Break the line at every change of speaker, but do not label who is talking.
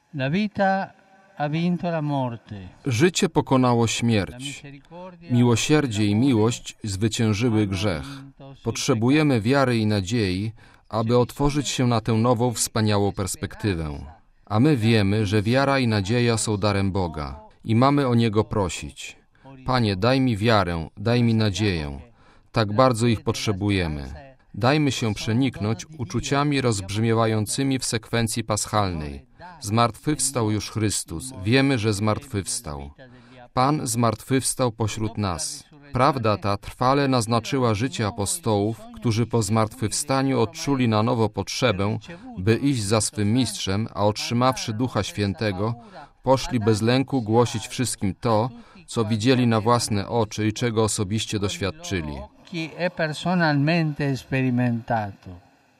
La vita ha vinto la morte.
Życie pokonało śmierć. Miłosierdzie i miłość zwyciężyły grzech. Potrzebujemy wiary i nadziei, aby otworzyć się na tę nową, wspaniałą perspektywę. A my wiemy, że wiara i nadzieja są darem Boga i mamy o Niego prosić. Panie, daj mi wiarę, daj mi nadzieję. Tak bardzo ich potrzebujemy. Dajmy się przeniknąć uczuciami rozbrzmiewającymi w sekwencji paschalnej. Zmartwychwstał już Chrystus. Wiemy, że zmartwychwstał. Pan zmartwychwstał pośród nas. Prawda ta trwale naznaczyła życie apostołów, którzy po zmartwychwstaniu odczuli na nowo potrzebę, by iść za swym mistrzem, a otrzymawszy Ducha Świętego, poszli bez lęku głosić wszystkim to, co widzieli na własne oczy i czego osobiście doświadczyli.
E personalmente sperimentato.